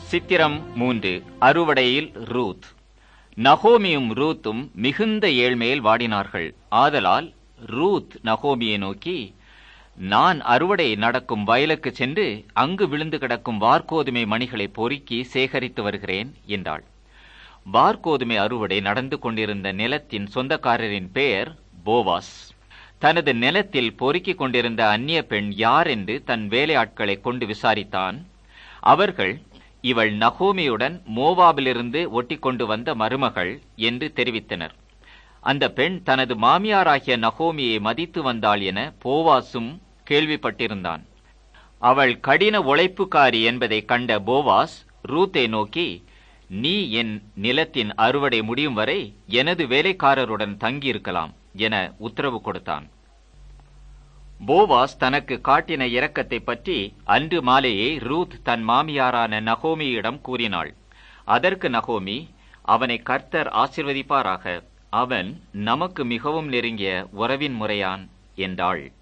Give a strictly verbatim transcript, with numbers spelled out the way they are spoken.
சித்திரம் மூன்று. அறுவடையில் ரூத். நகோமியும் ரூத்தும் மிகுந்த ஏழ்மையில் வாடினார்கள். ஆதலால் ரூத் நகோமியை நோக்கி, நான் அறுவடை நடக்கும் வயலுக்கு சென்று அங்கு விழுந்து கிடக்கும் வார்கோதுமை மணிகளை பொறுக்கி சேகரித்து வருகிறேன் என்றாள். வார்கோதுமை அறுவடை நடந்து கொண்டிருந்த நிலத்தின் சொந்தக்காரரின் பெயர் போவாஸ். தனது நிலத்தில் பொறுக்கிக் கொண்டிருந்த அந்நிய பெண் யார் என்று தன் வேலையாட்களை கொண்டு விசாரித்தான். அவர்கள், இவள் நகோமியுடன் மோவாபிலிருந்து ஒட்டிக்கொண்டு வந்த மருமகள் என்று தெரிவித்தனர். அந்த பெண் தனது மாமியாராகிய நகோமியை மதித்து வந்தாள் என போவாசும் கேள்விப்பட்டிருந்தான். அவள் கடின உழைப்புக்காரி என்பதை கண்ட போவாஸ் ரூத்தை நோக்கி, நீ என் நிலத்தின் அறுவடை முடியும் வரை எனது வேலைக்காரருடன் தங்கியிருக்கலாம் என உத்தரவு கொடுத்தான். போவாஸ் தனக்கு காட்டின இரக்கத்தை பற்றி அன்று மாலையே ரூத் தன் மாமியாரான நகோமியிடம் கூறினாள். அதற்கு நகோமி, அவனை கர்த்தர் ஆசீர்வதிப்பாராக, அவன் நமக்கு மிகவும் நெருங்கிய உறவின் முறையான் என்றாள்.